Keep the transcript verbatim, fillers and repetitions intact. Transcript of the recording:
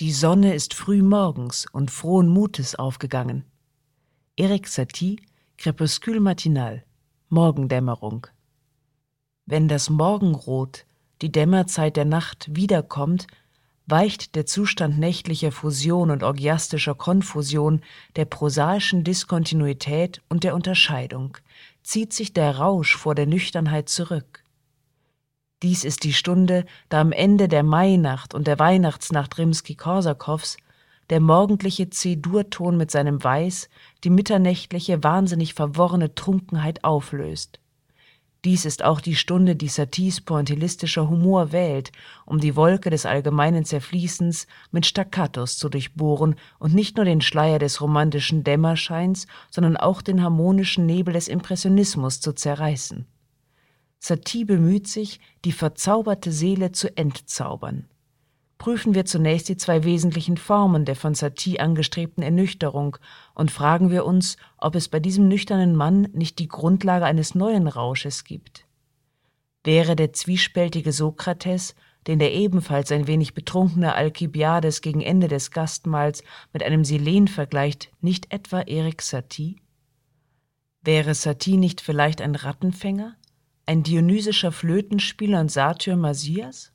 Die Sonne ist früh morgens und frohen Mutes aufgegangen. Erik Satie, Crépuscule matinal, Morgendämmerung. Wenn das Morgenrot, die Dämmerzeit der Nacht, wiederkommt, weicht der Zustand nächtlicher Fusion und orgiastischer Konfusion, der prosaischen Diskontinuität und der Unterscheidung, zieht sich der Rausch vor der Nüchternheit zurück. Dies ist die Stunde, da am Ende der Mainacht und der Weihnachtsnacht Rimski-Korsakows der morgendliche C-Dur-Ton mit seinem Weiß die mitternächtliche, wahnsinnig verworrene Trunkenheit auflöst. Dies ist auch die Stunde, die Saties pointillistischer Humor wählt, um die Wolke des allgemeinen Zerfließens mit Staccatos zu durchbohren und nicht nur den Schleier des romantischen Dämmerscheins, sondern auch den harmonischen Nebel des Impressionismus zu zerreißen. Satie bemüht sich, die verzauberte Seele zu entzaubern. Prüfen wir zunächst die zwei wesentlichen Formen der von Satie angestrebten Ernüchterung und fragen wir uns, ob es bei diesem nüchternen Mann nicht die Grundlage eines neuen Rausches gibt. Wäre der zwiespältige Sokrates, den der ebenfalls ein wenig betrunkene Alkibiades gegen Ende des Gastmahls mit einem Silen vergleicht, nicht etwa Erik Satie? Wäre Satie nicht vielleicht ein Rattenfänger, ein dionysischer Flötenspieler und Satyr Masias?